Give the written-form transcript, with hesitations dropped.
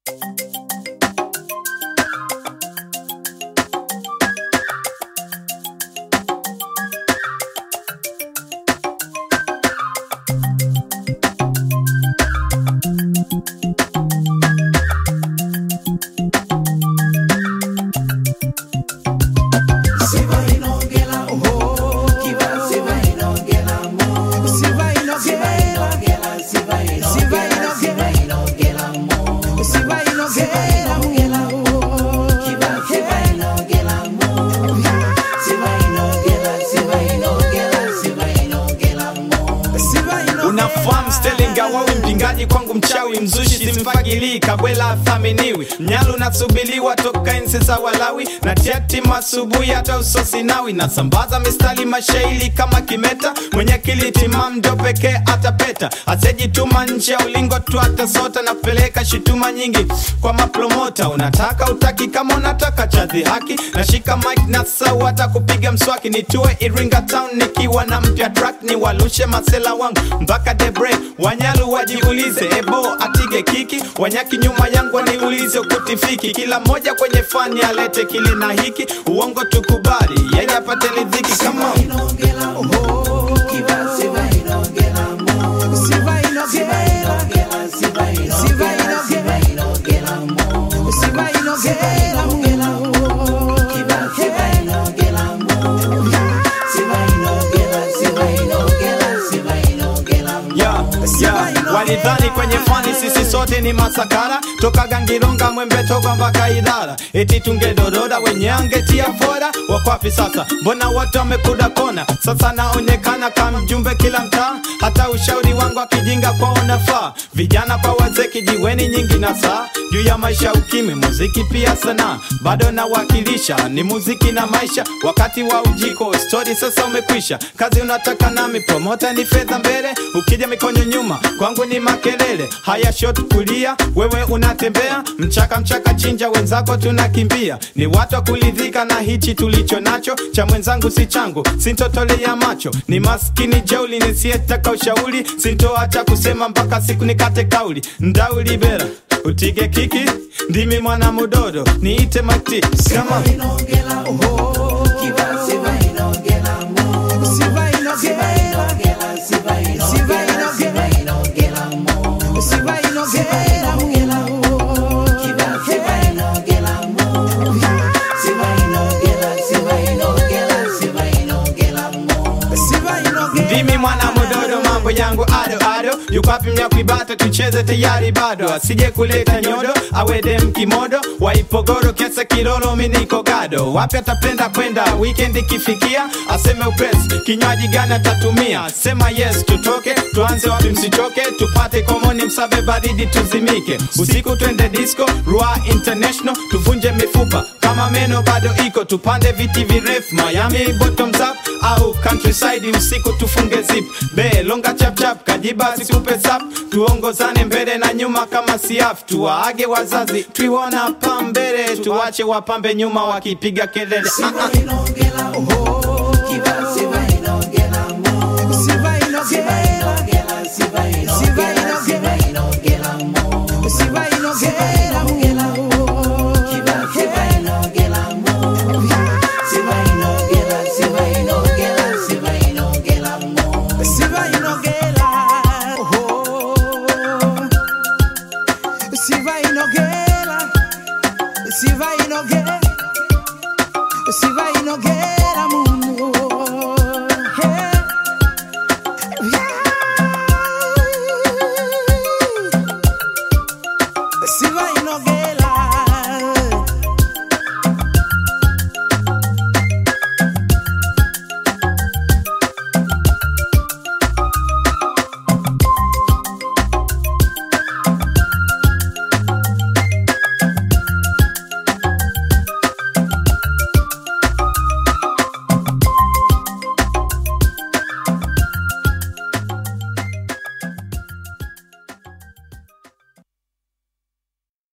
Unafahamu Sterling Awawi, mpingaji kwangu mchawi, mzushi simfagili, kabwela thaminiwi, mnyalu nasubiliwa toka enzi za Walawi, na tiati masubuhi hata usosi nawi, na sambaza mistali mashairi kama kimeta, mwenye akili timamu ndo pekee atapeta, asijituma nje ya ulingo tu atasota, na kupeleka shutuma nyingi kwa mapromota. Unataka utaki, kama unataka chadhi haki, na shika mic na sawa hata kupiga mswaki, nitue Iringa town nikiwa na mpya track, ni walushe masela wangu mpaka debre. Wanyalu wajiulize, ebo atige kiki, wanyaki nyuma yangu waniulize ukutifiki, kila moja kwenye fani alete kile na hiki, uongo tukubali, yeye apate lidhiki. Come on. Walidhani kwenye fani sisi sote ni masakara, toka Gangironga Mwembe toka mpaka Idara, eti tungedoroda wenye angetia fora. Wakwapi sasa, mbona watu wamekuda kona? Sasa naonekana kama mjumbe kila mtaa, hata ushauri wangu akijinga kwa unafaa. Vijana kwa wazee kijiweni nyingi na saa, juu ya maisha ukimwi, muziki pia sana, bado na wakilisha ni muziki na maisha. Wakati wa ujiko story sasa umekwisha, kazi unataka nami promota ni fedha mbele, ukija mikono nyuma kwangu ni makelele. Haya shot kulia, wewe unatembea mchaka mchaka, chinja wenzako tunakimbia. Ni watu wa kulidhika na hichi tulicho nacho, cha mwenzangu si changu, sintotolea macho. Ni maskini jeuli nisietaka ushauri, sintoacha kusema mpaka siku nikate kauli. Ndauli bera utige kiki, ndimi mwana mudodo niite mati. Kama ndimi mwana mudodo, mambo yangu ado ado, yukapi mnyakuibata tucheze tayari bado, asije kuleta nyodo awede mkimodo, waipogoro kiasa kilolo miniko gado. Wapi atapenda kwenda weekend ikifikia, aseme upesi kinywaji gani atatumia, sema yes tutoke, tuanze wapi msichoke, tupate komoni msabe baridi tuzimike, usiku twende disco Rua International, tuvunje mifupa kama meno bado iko, tupande viti virefu Miami bottoms up au countryside, usiku tufunge zip be longa chap chap, kajiba sikupe sap, tuongozane mbele na nyuma kama siaf, tuwaage wazazi tuiona pambele, tuwache wapambe nyuma wakipiga kelele. Si vai no get